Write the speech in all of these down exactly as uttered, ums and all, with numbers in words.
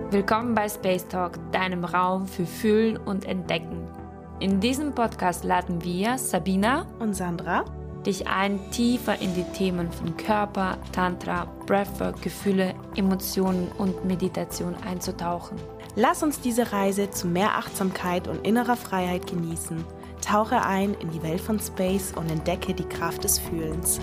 Willkommen bei Space Talk, deinem Raum für Fühlen und Entdecken. In diesem Podcast laden wir, Sabina und Sandra, dich ein, tiefer in die Themen von Körper, Tantra, Breathwork, Gefühle, Emotionen und Meditation einzutauchen. Lass uns diese Reise zu mehr Achtsamkeit und innerer Freiheit genießen. Tauche ein in die Welt von Space und entdecke die Kraft des Fühlens.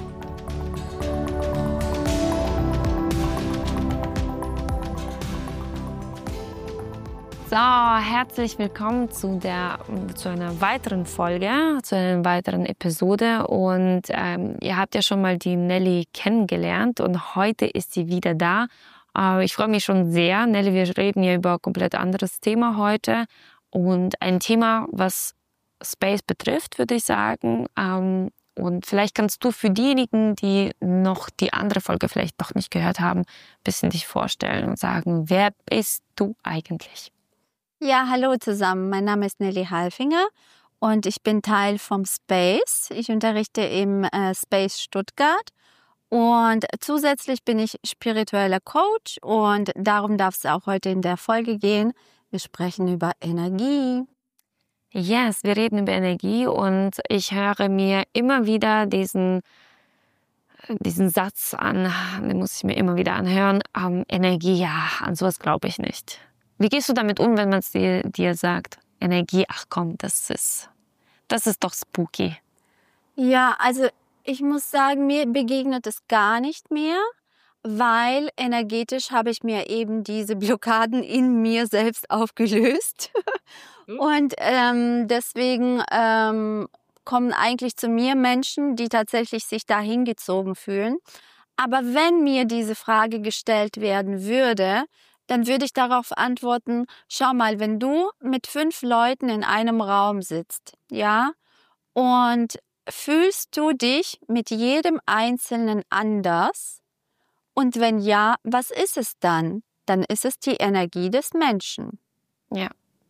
So, herzlich willkommen zu, der, zu einer weiteren Folge, zu einer weiteren Episode. Und ähm, ihr habt ja schon mal die Nelly kennengelernt und heute ist sie wieder da. Äh, ich freue mich schon sehr. Nelly, wir reden ja über ein komplett anderes Thema heute und ein Thema, was Space betrifft, würde ich sagen. Ähm, und vielleicht kannst du für diejenigen, die noch die andere Folge vielleicht noch nicht gehört haben, ein bisschen dich vorstellen und sagen, wer bist du eigentlich? Ja, hallo zusammen. Mein Name ist Nelly Halfinger und ich bin Teil vom Space. Ich unterrichte im äh, Space Stuttgart und zusätzlich bin ich spiritueller Coach und darum darf es auch heute in der Folge gehen. Wir sprechen über Energie. Yes, wir reden über Energie und ich höre mir immer wieder diesen, diesen Satz an, den muss ich mir immer wieder anhören, ähm, Energie, ja, an sowas glaube ich nicht. Wie gehst du damit um, wenn man es dir, dir sagt? Energie, ach komm, das ist, das ist doch spooky. Ja, also ich muss sagen, mir begegnet es gar nicht mehr, weil energetisch habe ich mir eben diese Blockaden in mir selbst aufgelöst. Und ähm, deswegen ähm, kommen eigentlich zu mir Menschen, die tatsächlich sich dahin gezogen fühlen. Aber wenn mir diese Frage gestellt werden würde, dann würde ich darauf antworten, schau mal, wenn du mit fünf Leuten in einem Raum sitzt, ja, und fühlst du dich mit jedem Einzelnen anders? Und wenn ja, was ist es dann? Dann ist es die Energie des Menschen. Ja.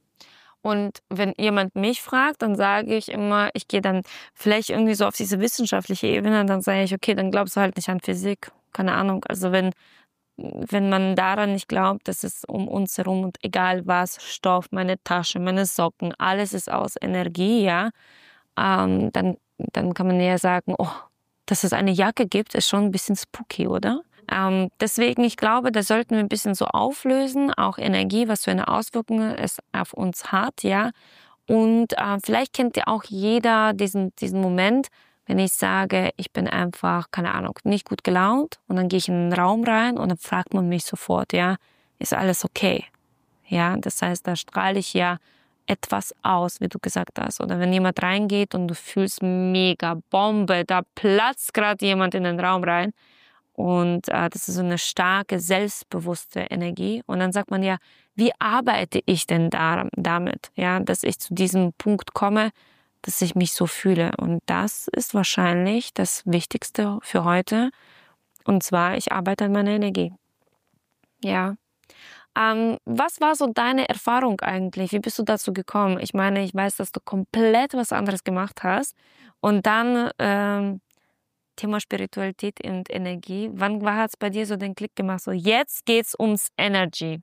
Und wenn jemand mich fragt, dann sage ich immer, ich gehe dann vielleicht irgendwie so auf diese wissenschaftliche Ebene, dann sage ich, okay, dann glaubst du halt nicht an Physik. Keine Ahnung. Also wenn Wenn man daran nicht glaubt, dass es um uns herum und egal was, Stoff, meine Tasche, meine Socken, alles ist aus Energie, ja, ähm, dann, dann kann man eher sagen, oh, dass es eine Jacke gibt, ist schon ein bisschen spooky, oder? Ähm, deswegen, ich glaube, da sollten wir ein bisschen so auflösen, auch Energie, was für eine Auswirkung es auf uns hat, ja. Und äh, vielleicht kennt ja auch jeder diesen, diesen Moment, wenn ich sage, ich bin einfach, keine Ahnung, nicht gut gelaunt und dann gehe ich in einen Raum rein und dann fragt man mich sofort, ja, ist alles okay? Ja, das heißt, da strahle ich ja etwas aus, wie du gesagt hast. Oder wenn jemand reingeht und du fühlst mega Bombe, da platzt gerade jemand in den Raum rein und äh, das ist so eine starke, selbstbewusste Energie. Und dann sagt man ja, wie arbeite ich denn da, damit, ja, dass ich zu diesem Punkt komme, dass ich mich so fühle. Und das ist wahrscheinlich das Wichtigste für heute. Und zwar, ich arbeite an meiner Energie. Ja. Ähm, was war so deine Erfahrung eigentlich? Wie bist du dazu gekommen? Ich meine, ich weiß, dass du komplett was anderes gemacht hast. Und dann ähm, Thema Spiritualität und Energie. Wann hat es bei dir so den Klick gemacht? So, jetzt geht's ums Energy.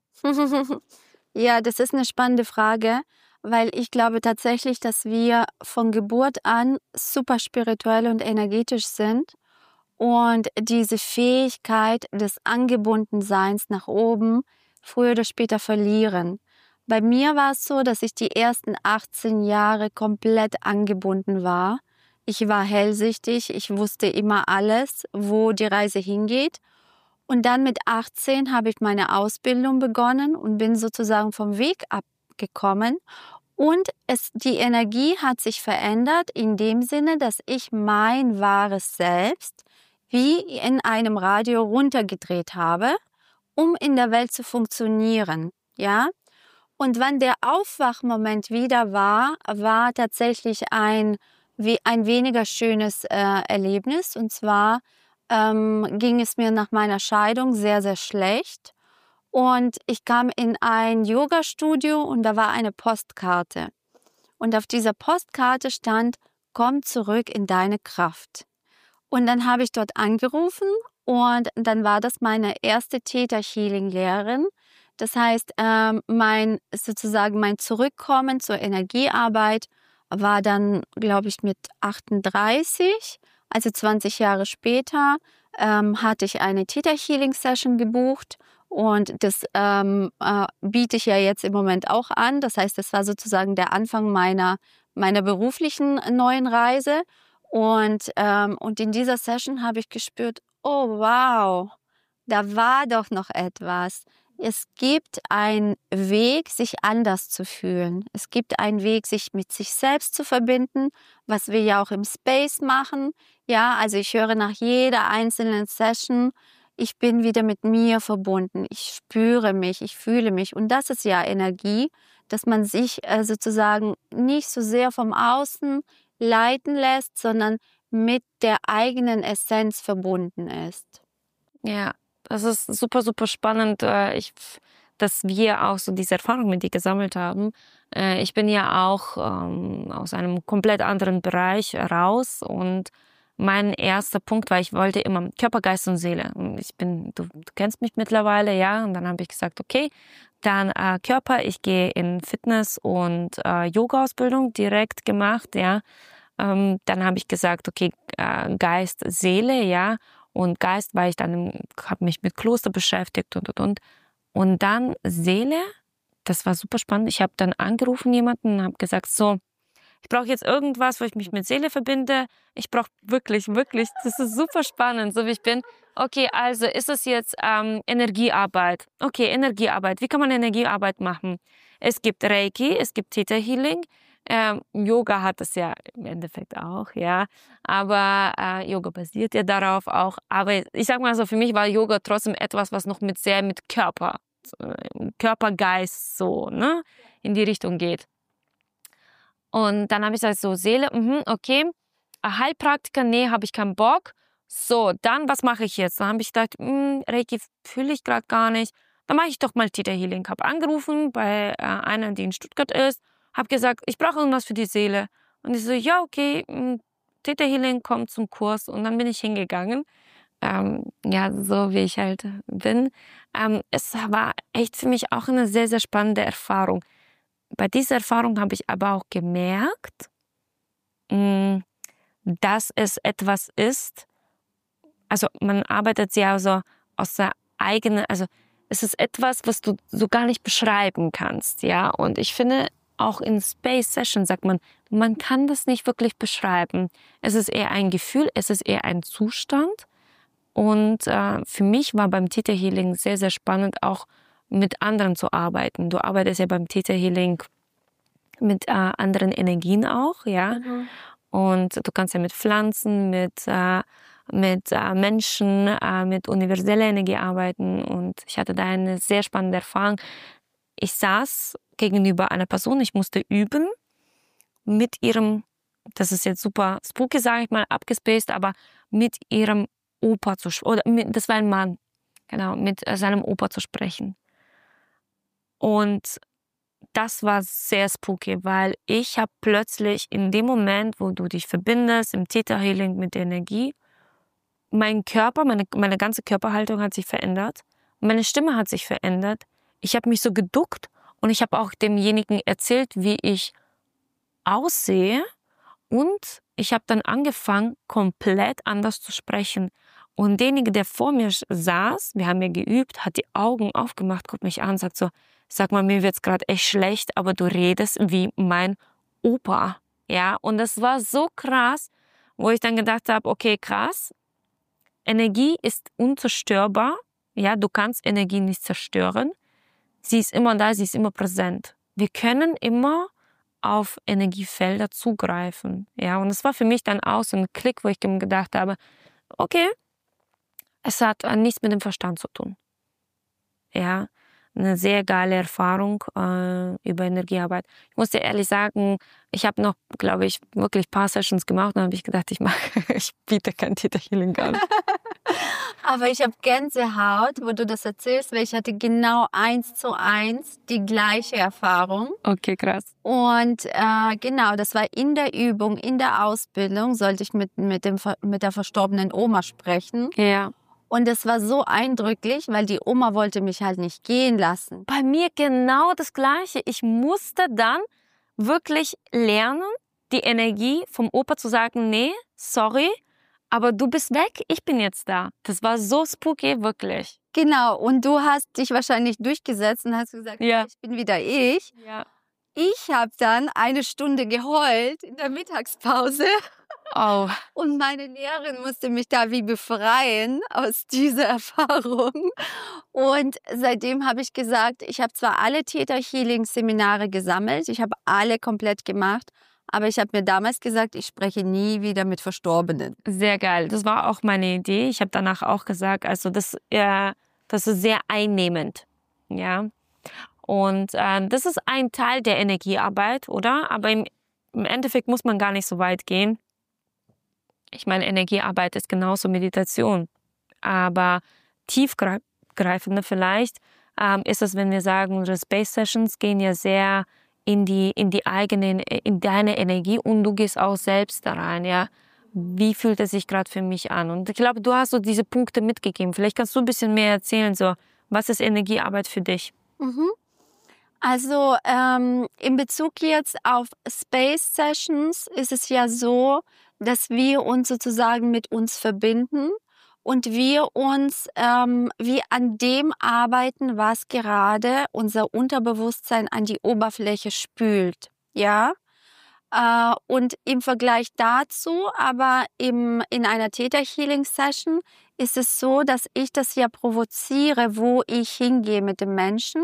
Ja, das ist eine spannende Frage, weil ich glaube tatsächlich, dass wir von Geburt an super spirituell und energetisch sind und diese Fähigkeit des Angebundenseins nach oben früher oder später verlieren. Bei mir war es so, dass ich die ersten achtzehn Jahre komplett angebunden war. Ich war hellsichtig, ich wusste immer alles, wo die Reise hingeht. Und dann mit achtzehn habe ich meine Ausbildung begonnen und bin sozusagen vom Weg abgekommen. Und es, die Energie hat sich verändert in dem Sinne, dass ich mein wahres Selbst wie in einem Radio runtergedreht habe, um in der Welt zu funktionieren. Ja? Und wann der Aufwachmoment wieder war, war tatsächlich ein, wie ein weniger schönes äh, Erlebnis. Und zwar ähm, ging es mir nach meiner Scheidung sehr, sehr schlecht. Und ich kam in ein Yoga-Studio und da war eine Postkarte. Und auf dieser Postkarte stand, komm zurück in deine Kraft. Und dann habe ich dort angerufen und dann war das meine erste Theta-Healing-Lehrerin, Das heißt, ähm, mein sozusagen mein Zurückkommen zur Energiearbeit war dann, glaube ich, mit achtunddreißig. Also zwanzig Jahre später ähm, hatte ich eine Theta Healing Session gebucht und das ähm, äh, biete ich ja jetzt im Moment auch an. Das heißt, das war sozusagen der Anfang meiner, meiner beruflichen neuen Reise. Und, ähm, und in dieser Session habe ich gespürt, oh wow, da war doch noch etwas. Es gibt einen Weg, sich anders zu fühlen. Es gibt einen Weg, sich mit sich selbst zu verbinden, was wir ja auch im Space machen. Ja, also ich höre nach jeder einzelnen Session, ich bin wieder mit mir verbunden. Ich spüre mich, ich fühle mich. Und das ist ja Energie, dass man sich äh, sozusagen nicht so sehr vom Außen leiten lässt, sondern mit der eigenen Essenz verbunden ist. Ja, das ist super, super spannend, äh, ich, dass wir auch so diese Erfahrung mit dir gesammelt haben. Äh, ich bin ja auch ähm, aus einem komplett anderen Bereich raus und mein erster Punkt war, ich wollte immer Körper, Geist und Seele. Ich bin, du, du kennst mich mittlerweile, ja, und dann habe ich gesagt, okay, dann äh, Körper, ich gehe in Fitness- und äh, Yoga-Ausbildung direkt gemacht, ja. Ähm, dann habe ich gesagt, okay, äh, Geist, Seele, ja. Und Geist, weil ich dann habe mich mit Kloster beschäftigt und und und. Und dann Seele, das war super spannend. Ich habe dann angerufen jemanden und habe gesagt, so, ich brauche jetzt irgendwas, wo ich mich mit Seele verbinde. Ich brauche wirklich, wirklich, das ist super spannend, so wie ich bin. Okay, also ist es jetzt ähm, Energiearbeit. Okay, Energiearbeit. Wie kann man Energiearbeit machen? Es gibt Reiki, es gibt Theta Healing. Ähm, Yoga hat es ja im Endeffekt auch, ja. Aber äh, Yoga basiert ja darauf auch. Aber ich sag mal so, für mich war Yoga trotzdem etwas, was noch mit sehr mit Körper, äh, Körpergeist so, ne, in die Richtung geht. Und dann habe ich gesagt, so Seele, mh, okay, Heilpraktiker, nee, habe ich keinen Bock. So, dann, was mache ich jetzt? Dann habe ich gedacht, mh, Reiki fühle ich gerade gar nicht. Dann mache ich doch mal Theta Healing. Habe angerufen bei äh, einer, die in Stuttgart ist. Habe gesagt, ich brauche irgendwas für die Seele. Und ich so, ja, okay, mh, Theta Healing kommt zum Kurs. Und dann bin ich hingegangen. Ähm, ja, so wie ich halt bin. Ähm, es war echt für mich auch eine sehr, sehr spannende Erfahrung. Bei dieser Erfahrung habe ich aber auch gemerkt, mh, dass es etwas ist, also man arbeitet ja so aus der eigenen, also es ist etwas, was du so gar nicht beschreiben kannst, ja. Und ich finde, auch in Space Session sagt man, man kann das nicht wirklich beschreiben. Es ist eher ein Gefühl, es ist eher ein Zustand. Und äh, für mich war beim Theta Healing sehr, sehr spannend, auch mit anderen zu arbeiten. Du arbeitest ja beim Theta Healing mit äh, anderen Energien auch, ja. Mhm. Und du kannst ja mit Pflanzen, mit, äh, mit äh, Menschen, äh, mit universeller Energie arbeiten. Und ich hatte da eine sehr spannende Erfahrung. Ich saß gegenüber einer Person, ich musste üben mit ihrem, das ist jetzt super spooky, sage ich mal, abgespaced, aber mit ihrem Opa zu sprechen, oder mit, das war ein Mann, genau, mit äh, seinem Opa zu sprechen. Und das war sehr spooky, weil ich habe plötzlich in dem Moment, wo du dich verbindest, im Theta Healing mit der Energie, mein Körper, meine, meine ganze Körperhaltung hat sich verändert. Meine Stimme hat sich verändert. Ich habe mich so geduckt und ich habe auch demjenigen erzählt, wie ich aussehe. Und ich habe dann angefangen, komplett anders zu sprechen. Und derjenige, der vor mir saß, wir haben ja geübt, hat die Augen aufgemacht, guckt mich an und sagt so, sag mal, mir wird's gerade echt schlecht, aber du redest wie mein Opa. Ja, und das war so krass, wo ich dann gedacht habe, okay, krass, Energie ist unzerstörbar. Ja, du kannst Energie nicht zerstören. Sie ist immer da, sie ist immer präsent. Wir können immer auf Energiefelder zugreifen. Ja, und es war für mich dann auch so ein Klick, wo ich gedacht habe, okay, es hat nichts mit dem Verstand zu tun. Ja, eine sehr geile Erfahrung äh, über Energiearbeit. Ich muss dir ehrlich sagen, ich habe noch, glaube ich, wirklich ein paar Sessions gemacht und dann habe ich gedacht, ich mache, ich biete kein Theta Healing an. Aber ich habe Gänsehaut, wo du das erzählst, weil ich hatte genau eins zu eins die gleiche Erfahrung. Okay, krass. Und äh, genau, das war in der Übung, in der Ausbildung, sollte ich mit, mit, dem, mit der verstorbenen Oma sprechen. Ja. Und es war so eindrücklich, weil die Oma wollte mich halt nicht gehen lassen. Bei mir genau das Gleiche. Ich musste dann wirklich lernen, die Energie vom Opa zu sagen, nee, sorry, aber du bist weg, ich bin jetzt da. Das war so spooky, wirklich. Genau, und du hast dich wahrscheinlich durchgesetzt und hast gesagt, Ja. ich bin wieder ich. Ja. Ich habe dann eine Stunde geheult in der Mittagspause. Oh. Und meine Lehrerin musste mich da wie befreien aus dieser Erfahrung. Und seitdem habe ich gesagt, ich habe zwar alle Theta-Healing-Seminare gesammelt, ich habe alle komplett gemacht, aber ich habe mir damals gesagt, ich spreche nie wieder mit Verstorbenen. Sehr geil. Das war auch meine Idee. Ich habe danach auch gesagt, also das, äh, das ist sehr einnehmend. Ja. Und äh, das ist ein Teil der Energiearbeit, oder? Aber im, im Endeffekt muss man gar nicht so weit gehen. Ich meine, Energiearbeit ist genauso Meditation. Aber tiefgreifender vielleicht ähm, ist es, wenn wir sagen, unsere Space Sessions gehen ja sehr in die, in die eigene, in deine Energie und du gehst auch selbst da rein, ja. Wie fühlt es sich gerade für mich an? Und ich glaube, du hast so diese Punkte mitgegeben. Vielleicht kannst du ein bisschen mehr erzählen, so, was ist Energiearbeit für dich? Mhm. Also ähm, in Bezug jetzt auf Space Sessions ist es ja so, dass wir uns sozusagen mit uns verbinden und wir uns ähm, wie an dem arbeiten, was gerade unser Unterbewusstsein an die Oberfläche spült. Ja. Äh, und im Vergleich dazu, aber im, in einer Theta Healing Session ist es so, dass ich das ja provoziere, wo ich hingehe mit dem Menschen.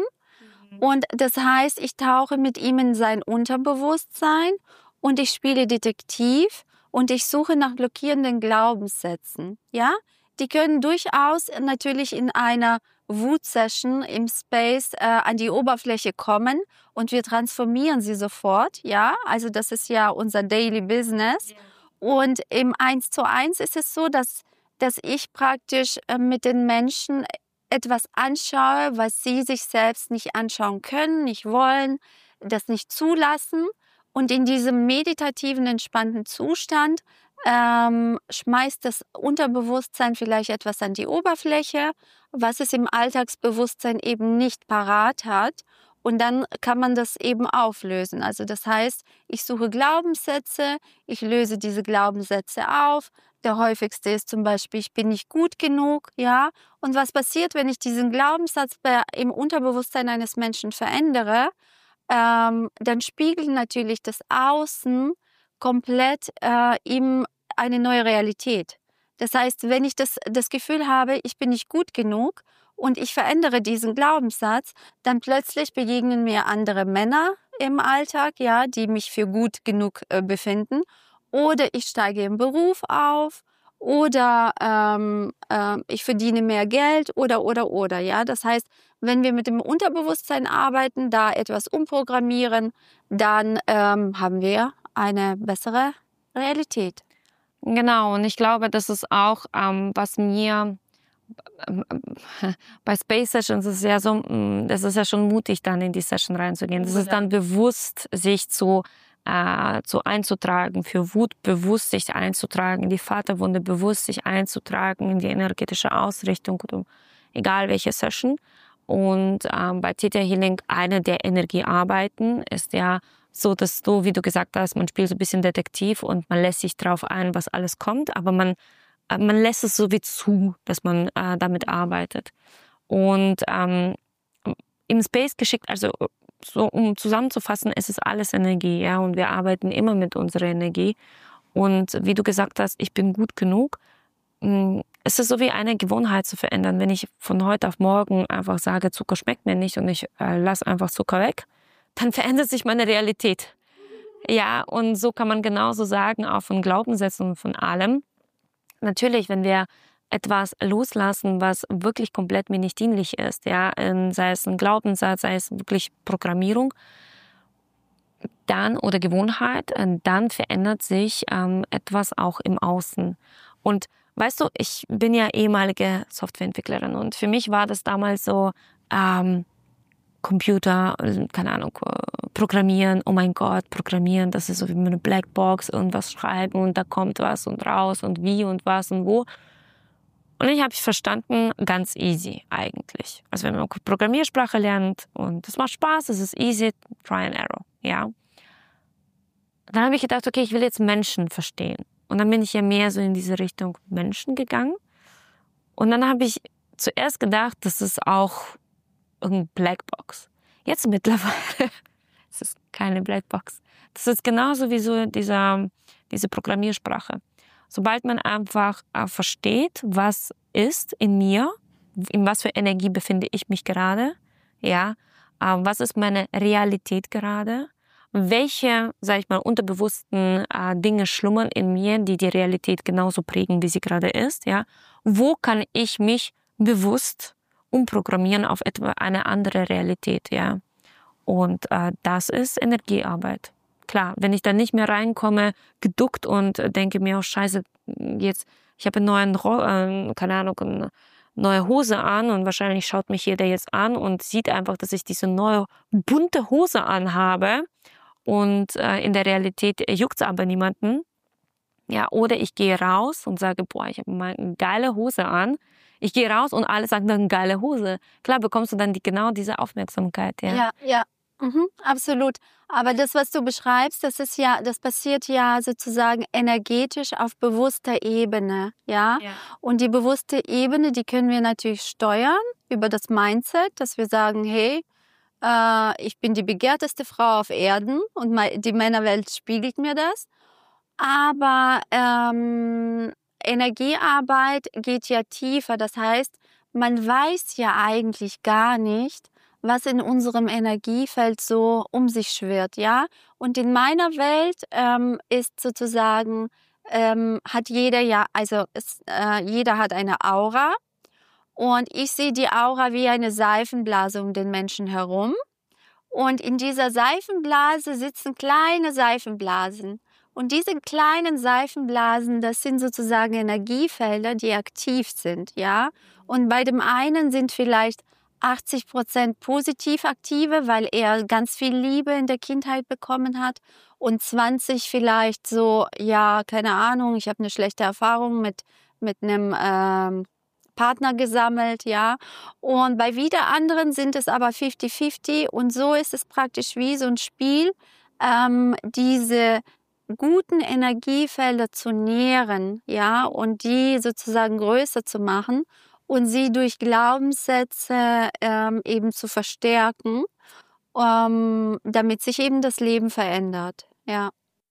Und das heißt, ich tauche mit ihm in sein Unterbewusstsein und ich spiele Detektiv und ich suche nach blockierenden Glaubenssätzen. Ja, die können durchaus natürlich in einer Wut-Session im Space äh, an die Oberfläche kommen und wir transformieren sie sofort. Ja, also das ist ja unser Daily Business. Und im Eins zu Eins ist es so, dass, dass ich praktisch äh, mit den Menschen etwas anschaue, was sie sich selbst nicht anschauen können, nicht wollen, das nicht zulassen. Und in diesem meditativen, entspannten Zustand ähm, schmeißt das Unterbewusstsein vielleicht etwas an die Oberfläche, was es im Alltagsbewusstsein eben nicht parat hat. Und dann kann man das eben auflösen. Also das heißt, ich suche Glaubenssätze, ich löse diese Glaubenssätze auf. Der häufigste ist zum Beispiel, ich bin nicht gut genug, ja. Und was passiert, wenn ich diesen Glaubenssatz bei, im Unterbewusstsein eines Menschen verändere? Ähm, dann spiegelt natürlich das Außen komplett äh, ihm eine neue Realität. Das heißt, wenn ich das, das Gefühl habe, ich bin nicht gut genug und ich verändere diesen Glaubenssatz, dann plötzlich begegnen mir andere Männer im Alltag, ja, die mich für gut genug äh, befinden. Oder ich steige im Beruf auf oder ähm, äh, ich verdiene mehr Geld oder, oder, oder. Ja? Das heißt, wenn wir mit dem Unterbewusstsein arbeiten, da etwas umprogrammieren, dann ähm, haben wir eine bessere Realität. Genau, und ich glaube, das ist auch, ähm, was mir bei Space Sessions ist es ja so, das ist ja schon mutig, dann in die Session reinzugehen. Das ist dann bewusst, sich zu Äh, zu einzutragen, für Wut bewusst sich einzutragen, die Vaterwunde bewusst sich einzutragen in die energetische Ausrichtung, egal welche Session. Und ähm, bei Theta Healing eine der Energiearbeiten ist ja so, dass du, wie du gesagt hast, man spielt so ein bisschen Detektiv und man lässt sich drauf ein, was alles kommt, aber man, äh, man lässt es so wie zu, dass man äh, damit arbeitet. Und ähm, im Space geschickt, also so um zusammenzufassen, es ist alles Energie, ja, und wir arbeiten immer mit unserer Energie. Und wie du gesagt hast, ich bin gut genug. Es ist so wie eine Gewohnheit zu verändern. Wenn ich von heute auf morgen einfach sage, Zucker schmeckt mir nicht und ich äh, lasse einfach Zucker weg, dann verändert sich meine Realität. Ja, und so kann man genauso sagen, auch von Glaubenssätzen und von allem. Natürlich, wenn wir etwas loslassen, was wirklich komplett mir nicht dienlich ist, ja, sei es ein Glaubenssatz, sei es wirklich Programmierung, dann oder Gewohnheit, dann verändert sich ähm, etwas auch im Außen. Und weißt du, ich bin ja ehemalige Softwareentwicklerin und für mich war das damals so ähm, Computer, keine Ahnung, Programmieren, oh mein Gott, Programmieren, das ist so wie eine Blackbox, irgendwas schreiben und da kommt was und raus und wie und was und wo. Und ich habe verstanden, ganz easy eigentlich. Also wenn man Programmiersprache lernt und es macht Spaß, es ist easy, try and error, ja. Dann habe ich gedacht, okay, ich will jetzt Menschen verstehen. Und dann bin ich ja mehr so in diese Richtung Menschen gegangen. Und dann habe ich zuerst gedacht, das ist auch irgendeine Blackbox. Jetzt mittlerweile, es ist keine Blackbox. Das ist genauso wie so dieser, diese Programmiersprache. Sobald man einfach äh, versteht, was ist in mir, in was für Energie befinde ich mich gerade, ja, äh, was ist meine Realität gerade, welche, sag ich mal, unterbewussten äh, Dinge schlummern in mir, die die Realität genauso prägen, wie sie gerade ist, ja, wo kann ich mich bewusst umprogrammieren auf etwa eine andere Realität, ja, und äh, das ist Energiearbeit. Klar, wenn ich dann nicht mehr reinkomme, geduckt und denke mir, oh Scheiße, jetzt, ich habe einen neuen, äh, keine Ahnung, eine neue Hose an und wahrscheinlich schaut mich jeder jetzt an und sieht einfach, dass ich diese neue bunte Hose anhabe und äh, in der Realität juckt es aber niemanden. Ja, oder ich gehe raus und sage, boah, ich habe mal eine geile Hose an. Ich gehe raus und alle sagen dann geile Hose. Klar bekommst du dann die, genau diese Aufmerksamkeit. Ja, ja. ja. Mhm, absolut. Aber das, was du beschreibst, das ist ja, das passiert ja sozusagen energetisch auf bewusster Ebene, ja? ja. Und die bewusste Ebene, die können wir natürlich steuern über das Mindset, dass wir sagen, hey, äh, ich bin die begehrteste Frau auf Erden und die Männerwelt spiegelt mir das. Aber ähm, Energiearbeit geht ja tiefer. Das heißt, man weiß ja eigentlich gar nicht, was in unserem Energiefeld so um sich schwirrt, ja. Und in meiner Welt ähm, ist sozusagen, ähm, hat jeder ja, also es, äh, jeder hat eine Aura. Und ich sehe die Aura wie eine Seifenblase um den Menschen herum. Und in dieser Seifenblase sitzen kleine Seifenblasen. Und diese kleinen Seifenblasen, das sind sozusagen Energiefelder, die aktiv sind, ja. Und bei dem einen sind vielleicht achtzig Prozent positiv aktive, weil er ganz viel Liebe in der Kindheit bekommen hat und zwanzig vielleicht so, ja, keine Ahnung, ich habe eine schlechte Erfahrung mit, mit einem ähm, Partner gesammelt, ja. Und bei wieder anderen sind es aber fifty fifty und so ist es praktisch wie so ein Spiel, ähm, diese guten Energiefelder zu nähren, ja, und die sozusagen größer zu machen und sie durch Glaubenssätze ähm, eben zu verstärken, ähm, damit sich eben das Leben verändert. Ja.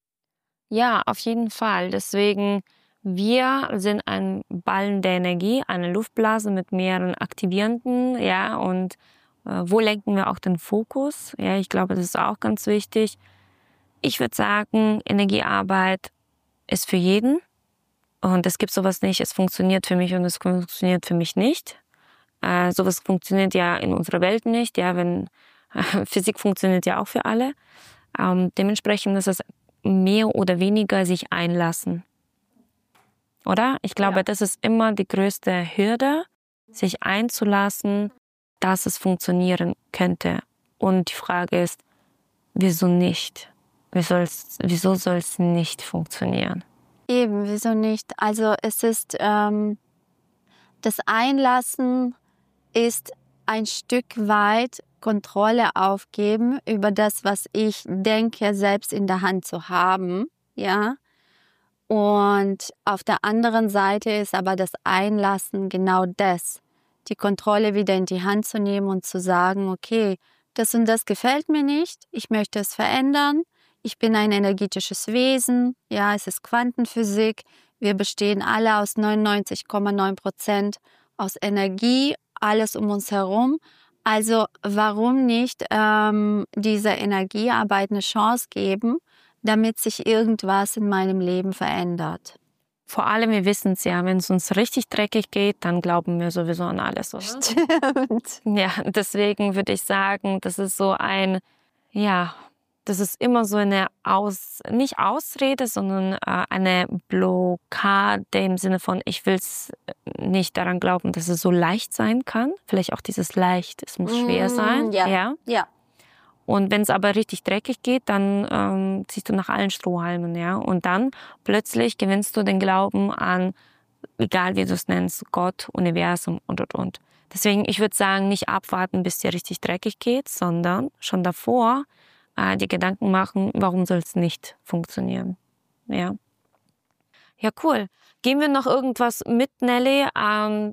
Ja, auf jeden Fall. Deswegen, wir sind ein Ballen der Energie, eine Luftblase mit mehreren Aktivierenden, ja, und äh, wo lenken wir auch den Fokus? Ja, ich glaube, das ist auch ganz wichtig. Ich würde sagen, Energiearbeit ist für jeden. Und es gibt sowas nicht, es funktioniert für mich und es funktioniert für mich nicht. Äh, sowas funktioniert ja in unserer Welt nicht. Ja, wenn äh, Physik funktioniert ja auch für alle. Ähm, dementsprechend ist es mehr oder weniger sich einlassen. Oder? Ich glaube, ja. Das ist immer die größte Hürde, sich einzulassen, dass es funktionieren könnte. Und die Frage ist, wieso nicht? Wieso soll es nicht funktionieren? Eben, wieso nicht? Also es ist, ähm, das Einlassen ist ein Stück weit Kontrolle aufgeben über das, was ich denke, selbst in der Hand zu haben, ja. Und auf der anderen Seite ist aber das Einlassen genau das, die Kontrolle wieder in die Hand zu nehmen und zu sagen, okay, das und das gefällt mir nicht, ich möchte es verändern. Ich bin ein energetisches Wesen, ja, es ist Quantenphysik. Wir bestehen alle aus neunundneunzig Komma neun Prozent aus Energie, alles um uns herum. Also warum nicht ähm, dieser Energiearbeit eine Chance geben, damit sich irgendwas in meinem Leben verändert? Vor allem, wir wissen es ja, wenn es uns richtig dreckig geht, dann glauben wir sowieso an alles, oder? Stimmt. Ja, deswegen würde ich sagen, das ist so ein, ja... Das ist immer so eine Aus, nicht Ausrede, sondern äh, eine Blockade im Sinne von, ich will es nicht daran glauben, dass es so leicht sein kann. Vielleicht auch dieses leicht, es muss schwer sein. Mm, ja. ja. ja. Und wenn es aber richtig dreckig geht, dann ähm, ziehst du nach allen Strohhalmen, ja. Und dann plötzlich gewinnst du den Glauben an egal wie du es nennst, Gott, Universum und, und, und. Deswegen, ich würde sagen, nicht abwarten, bis dir richtig dreckig geht, sondern schon davor äh, die Gedanken machen, warum soll es nicht funktionieren. Ja. Ja, cool. Geben wir noch irgendwas mit, Nelly? Ähm,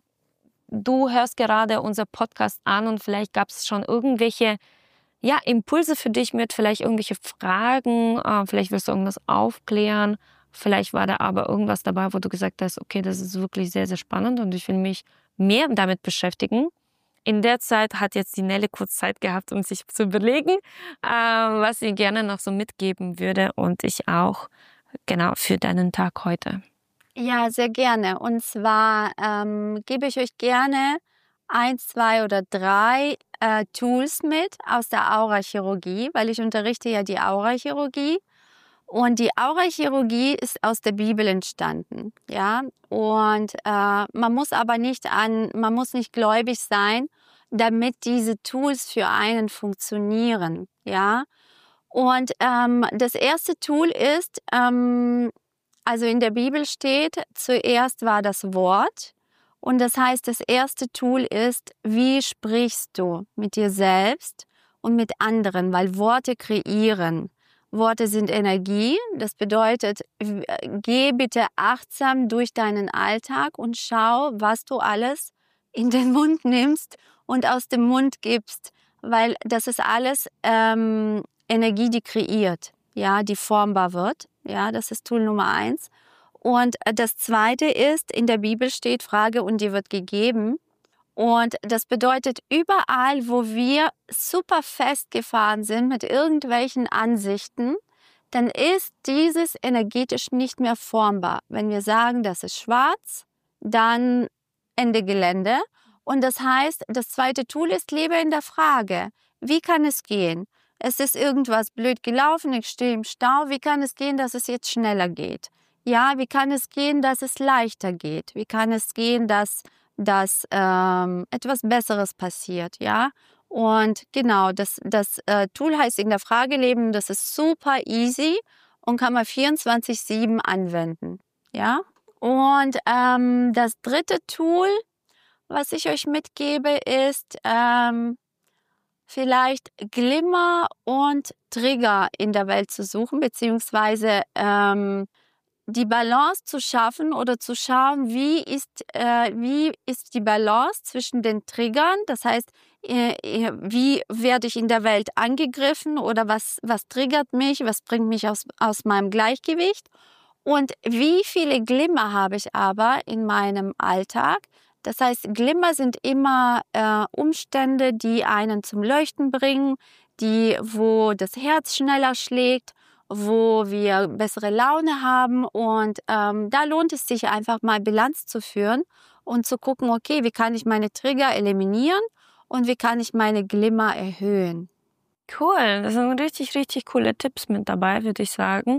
du hörst gerade unser Podcast an und vielleicht gab es schon irgendwelche ja, Impulse für dich mit, vielleicht irgendwelche Fragen, äh, vielleicht willst du irgendwas aufklären. Vielleicht war da aber irgendwas dabei, wo du gesagt hast, okay, das ist wirklich sehr, sehr spannend und ich will mich mehr damit beschäftigen. In der Zeit hat jetzt die Nelly kurz Zeit gehabt, um sich zu überlegen, äh, was sie gerne noch so mitgeben würde und ich auch, genau, für deinen Tag heute. Ja, sehr gerne. Und zwar ähm, gebe ich euch gerne ein, zwei oder drei äh, Tools mit aus der Aurachirurgie, weil ich unterrichte ja die Aurachirurgie. Und die Aurachirurgie ist aus der Bibel entstanden, ja. Und äh, man muss aber nicht an, man muss nicht gläubig sein, damit diese Tools für einen funktionieren, ja. Und ähm, das erste Tool ist, ähm, also in der Bibel steht, zuerst war das Wort. Und das heißt, das erste Tool ist, wie sprichst du mit dir selbst und mit anderen, weil Worte kreieren. Worte sind Energie, das bedeutet, geh bitte achtsam durch deinen Alltag und schau, was du alles in den Mund nimmst und aus dem Mund gibst, weil das ist alles ähm, Energie, die kreiert, ja, die formbar wird. Ja, das ist Tool Nummer eins. Und das zweite ist, in der Bibel steht Frage und dir wird gegeben. Und das bedeutet, überall, wo wir super festgefahren sind mit irgendwelchen Ansichten, dann ist dieses energetisch nicht mehr formbar. Wenn wir sagen, das ist schwarz, dann Ende Gelände. Und das heißt, das zweite Tool ist, lebe in der Frage. Wie kann es gehen? Es ist irgendwas blöd gelaufen, ich stehe im Stau. Wie kann es gehen, dass es jetzt schneller geht? Ja, wie kann es gehen, dass es leichter geht? Wie kann es gehen, dass dass ähm, etwas Besseres passiert, ja. Und genau, das, das äh, Tool heißt in der Frage leben, das ist super easy und kann man vierundzwanzig sieben anwenden, ja. Und ähm, das dritte Tool, was ich euch mitgebe, ist ähm, vielleicht Glimmer und Trigger in der Welt zu suchen, beziehungsweise ähm, die Balance zu schaffen oder zu schauen, wie ist, äh, wie ist die Balance zwischen den Triggern, das heißt, äh, wie werde ich in der Welt angegriffen oder was, was triggert mich, was bringt mich aus, aus meinem Gleichgewicht und wie viele Glimmer habe ich aber in meinem Alltag. Das heißt, Glimmer sind immer äh, Umstände, die einen zum Leuchten bringen, die, wo das Herz schneller schlägt, wo wir bessere Laune haben und ähm, da lohnt es sich einfach mal Bilanz zu führen und zu gucken, okay, wie kann ich meine Trigger eliminieren und wie kann ich meine Glimmer erhöhen. Cool, das sind richtig, richtig coole Tipps mit dabei, würde ich sagen.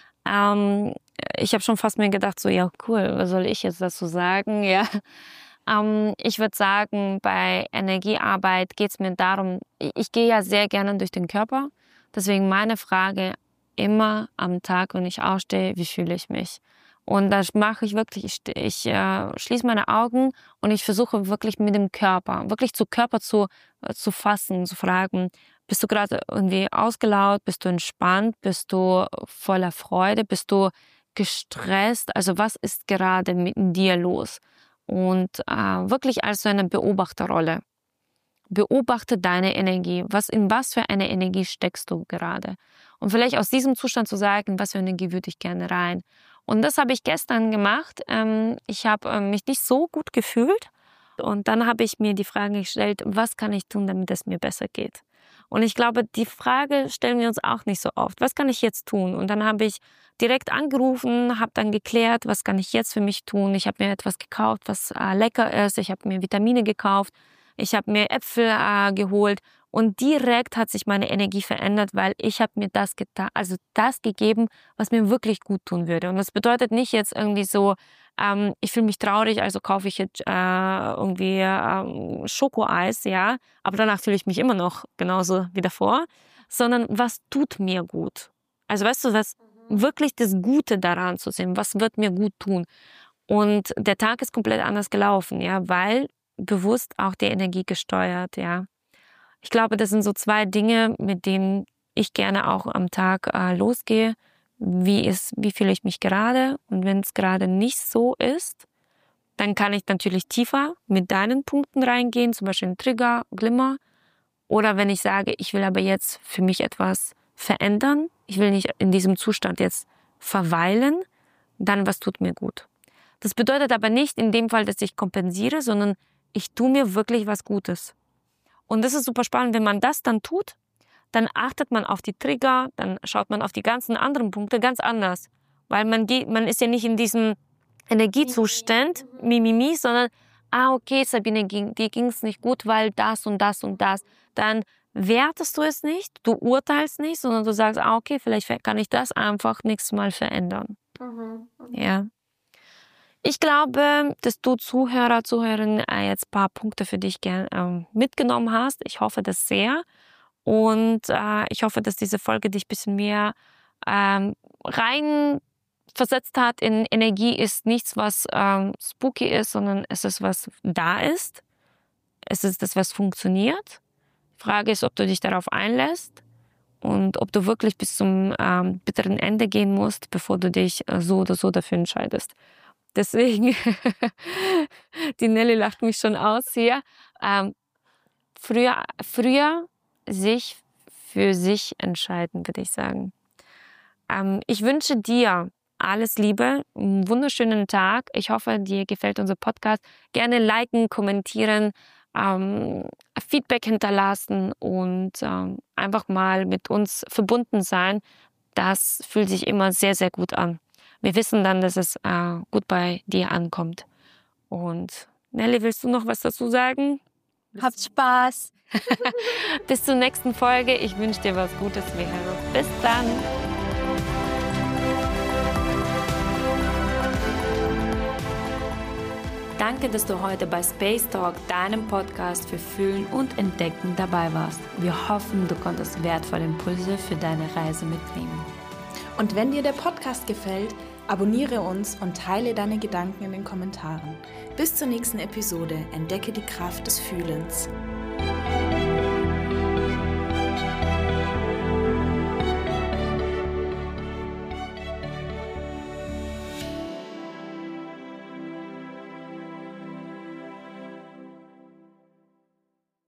Ähm, ich habe schon fast mir gedacht, so ja cool, was soll ich jetzt dazu sagen? Ja, ähm, ich würde sagen, bei Energiearbeit geht es mir darum, ich, ich gehe ja sehr gerne durch den Körper, deswegen meine Frage, immer am Tag, wenn ich aufstehe, wie fühle ich mich? Und das mache ich wirklich, ich, ich äh, schließe meine Augen und ich versuche wirklich mit dem Körper, wirklich zu Körper zu, äh, zu fassen, zu fragen, bist du gerade irgendwie ausgelaugt, bist du entspannt, bist du voller Freude, bist du gestresst, also was ist gerade mit dir los? Und äh, wirklich als so eine Beobachterrolle. Beobachte deine Energie. Was, in was für eine Energie steckst du gerade? Und vielleicht aus diesem Zustand zu sagen, was für eine Energie würde ich gerne rein. Und das habe ich gestern gemacht. Ich habe mich nicht so gut gefühlt. Und dann habe ich mir die Frage gestellt, was kann ich tun, damit es mir besser geht? Und ich glaube, die Frage stellen wir uns auch nicht so oft. Was kann ich jetzt tun? Und dann habe ich direkt angerufen, habe dann geklärt, was kann ich jetzt für mich tun? Ich habe mir etwas gekauft, was lecker ist. Ich habe mir Vitamine gekauft. Ich habe mir Äpfel äh, geholt und direkt hat sich meine Energie verändert, weil ich habe mir das getan, also das gegeben, was mir wirklich gut tun würde. Und das bedeutet nicht jetzt irgendwie so, ähm, ich fühle mich traurig, also kaufe ich jetzt äh, irgendwie ähm, Schokoeis, ja, aber danach fühle ich mich immer noch genauso wie davor, sondern was tut mir gut? Also weißt du, was wirklich das Gute daran zu sehen, was wird mir gut tun? Und der Tag ist komplett anders gelaufen, ja, weil bewusst auch die Energie gesteuert, ja. Ich glaube, das sind so zwei Dinge, mit denen ich gerne auch am Tag äh, losgehe. Wie ist, wie fühle ich mich gerade? Und wenn es gerade nicht so ist, dann kann ich natürlich tiefer mit deinen Punkten reingehen, zum Beispiel ein Trigger, Glimmer. Oder wenn ich sage, ich will aber jetzt für mich etwas verändern, ich will nicht in diesem Zustand jetzt verweilen, dann was tut mir gut. Das bedeutet aber nicht in dem Fall, dass ich kompensiere, sondern ich tue mir wirklich was Gutes. Und das ist super spannend, wenn man das dann tut, dann achtet man auf die Trigger, dann schaut man auf die ganzen anderen Punkte ganz anders. Weil man, geht, man ist ja nicht in diesem Energiezustand, Mimimi, sondern, ah, okay, Sabine, dir ging es nicht gut, weil das und das und das. Dann wertest du es nicht, du urteilst nicht, sondern du sagst, ah, okay, vielleicht kann ich das einfach nächstes Mal verändern. Mhm. Ja. Ich glaube, dass du Zuhörer, Zuhörerinnen jetzt ein paar Punkte für dich gern, ähm, mitgenommen hast. Ich hoffe das sehr. Und äh, ich hoffe, dass diese Folge dich ein bisschen mehr ähm, rein versetzt hat in Energie ist nichts, was ähm, spooky ist, sondern es ist, was da ist. Es ist das, was funktioniert. Die Frage ist, ob du dich darauf einlässt und ob du wirklich bis zum ähm, bitteren Ende gehen musst, bevor du dich äh, so oder so dafür entscheidest. Deswegen, die Nelly lacht mich schon aus hier, ähm, früher, früher sich für sich entscheiden, würde ich sagen. Ähm, ich wünsche dir alles Liebe, einen wunderschönen Tag. Ich hoffe, dir gefällt unser Podcast. Gerne liken, kommentieren, ähm, Feedback hinterlassen und ähm, einfach mal mit uns verbunden sein. Das fühlt sich immer sehr, sehr gut an. Wir wissen dann, dass es äh, gut bei dir ankommt. Und Nelly, willst du noch was dazu sagen? Habt Spaß. Bis zur nächsten Folge. Ich wünsche dir was Gutes. Wir hören uns. Bis dann. Danke, dass du heute bei Space Talk, deinem Podcast für Fühlen und Entdecken, dabei warst. Wir hoffen, du konntest wertvolle Impulse für deine Reise mitnehmen. Und wenn dir der Podcast gefällt, abonniere uns und teile deine Gedanken in den Kommentaren. Bis zur nächsten Episode. Entdecke die Kraft des Fühlens.